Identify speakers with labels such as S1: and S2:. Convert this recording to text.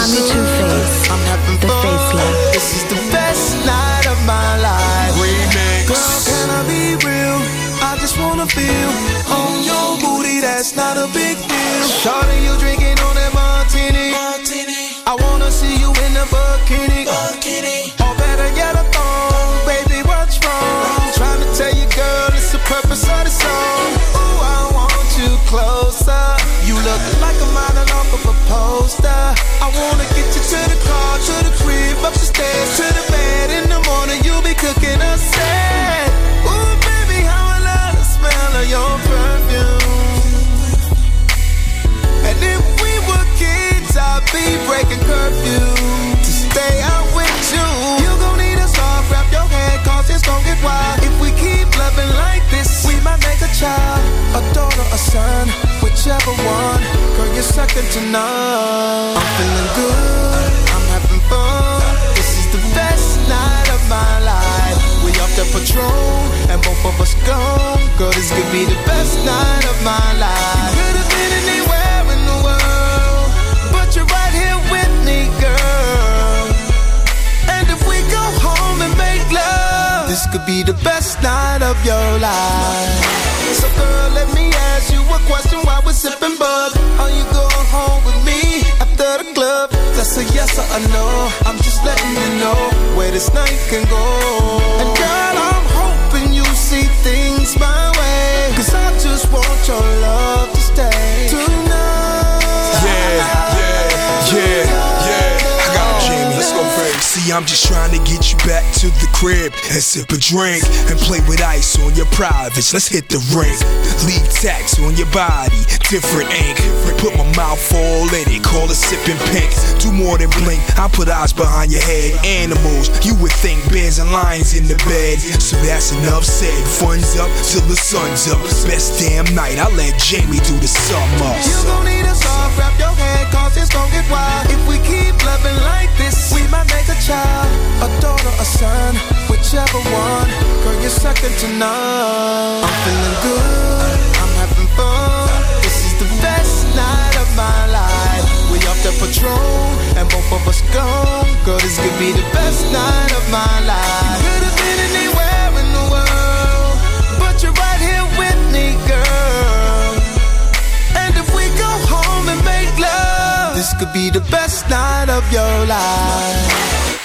S1: I'm your two-face,
S2: I'm having
S1: the
S2: fun.
S1: faceless.
S2: This is the best night of my life.
S3: Remix.
S2: Girl, can I be real? I just wanna feel on your booty, that's not a big deal. Shorty, you drinking on that martini. I wanna see you in the bikini. Or better yet, a thong. Baby, what's wrong? Trying to tell you, girl, it's the purpose of the song. Ooh, I want you closer. You look like a model off of a poster. I wanna get you to the car, to the crib, up the stairs, to the bed. In the morning, you'll be cooking a set. Ooh, baby, how I love the smell of your perfume. And if we were kids, I'd be breaking curfew to stay out with you. You gon' need a soft, wrap your head, cause it's gon' get wild. If we keep loving like this, we might make a child, a daughter, a son, whichever one. Girl, you're second to none. I'm feeling good, I'm having fun. This is the best night of my life. We off the Patron, and both of us gone. Girl, this could be the best night of my life. Could've been anywhere in the world, but you're right here with me, girl. And if we go home and make love, this could be the best night of your life. So girl, let me ask you a question while we're sipping bud. Are you going home with me after the club? That's a yes or a no. I'm just letting you know where this night can go. And girl, I'm hoping you see things my way, cause I just want your love to stay tonight.
S3: Yeah. I got him, Jamie. Let's go first. See, I'm just trying to get you back to the crib and sip a drink and play with ice on your privates. Let's hit the rink. Leave tax on your body, different ink. Put my mouth all in it, call it sipping pink. Do more than blink, I put eyes behind your head. Animals, you would think bears and lions in the bed. So that's enough said. Fun's up till the sun's up. Best damn night, I let Jamie do the sum up.
S2: You gon' need a soft, wrap your head, cause it's gon' get wild. If we keep loving like this, we might make a child, a daughter, a son, whichever one. Girl, you're second to none. I'm feeling good, I'm having fun. This is the best night of my life. We off the Patron, and both of us gone. Girl, this could be the best night of my life. Could've been anywhere in the world, but you're right here with me, girl. And if we go home and make love, this could be the best night of your life.